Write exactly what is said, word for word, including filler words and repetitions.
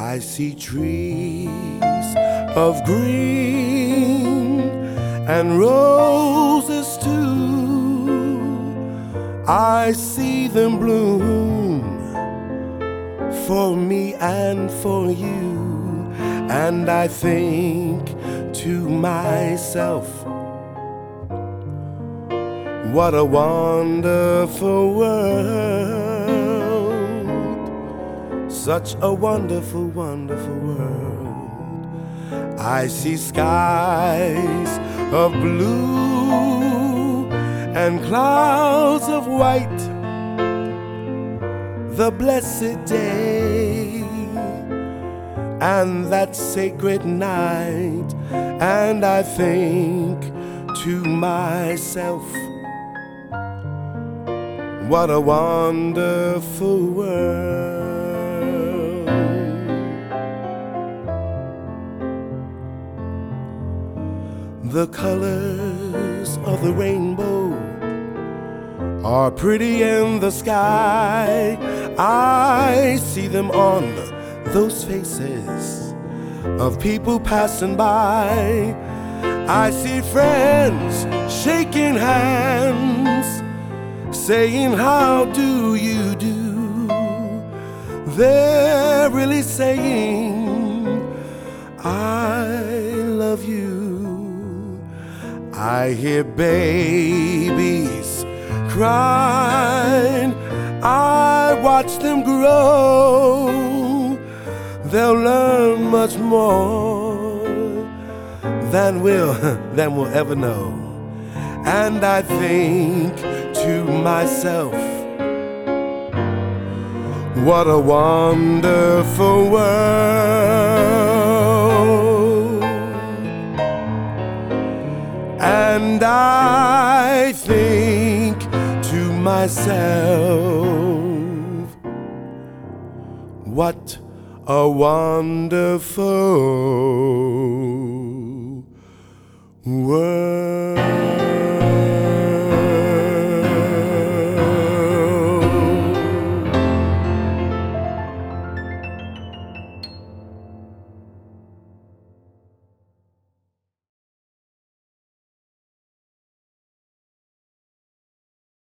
I see trees of green and roses too. I see them bloom for me and for you, and I think to myself, what a wonderful world, such a wonderful, wonderful world. I see skies of blue and clouds of white, the blessed day and that sacred night, and I think to myself, what a wonderful world. The colors of the rainbow are pretty in the sky. I see them on those faces of people passing by. I see friends shaking hands, saying, how do you do? They're really saying, I love you. I hear babies crying, I watch them grow. They'll learn much more than we'll, than we'll ever know. And I think to myself, what a wonderful world. And I think to myself, what a wonderful world.